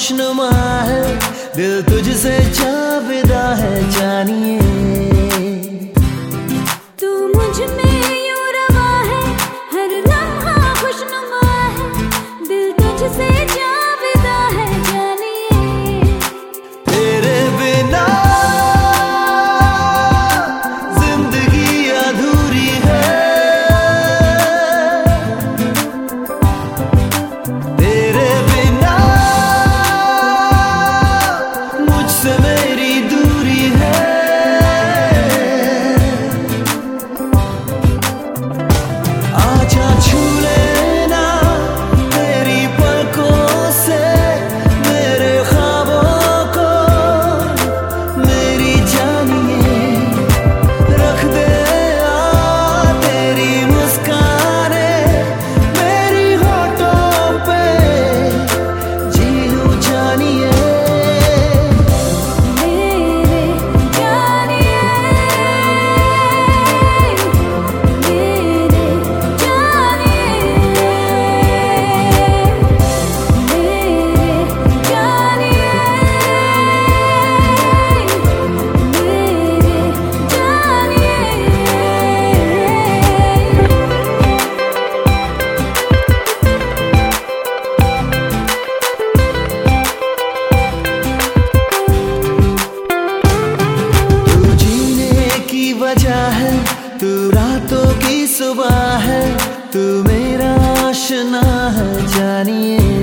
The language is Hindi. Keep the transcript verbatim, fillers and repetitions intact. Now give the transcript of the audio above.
खुशनुमा है, दिल तुझसे जाविदा है जानिए। तू मुझ में यूं रवा है, हर लम्हा खुशनुमा है, दिल तुझसे जाविदा है जानिए। तेरे बिना जिंदगी अधूरी है, तेरे बिना मुझसे मेरी दूरी है। आजा छू लेना तेरी पलकों से मेरे ख्वाबों को, मेरी जानिए। रख दे आ तेरी मुस्काने मेरी होठों पे, जी लूं जानिए। मेरे जानिए, मेरे जानिए, मेरे जानिए, मेरे जानिए। तू जीने की वजह है, तू रातों की सुबह है, तू मेरा आशना है जानिए।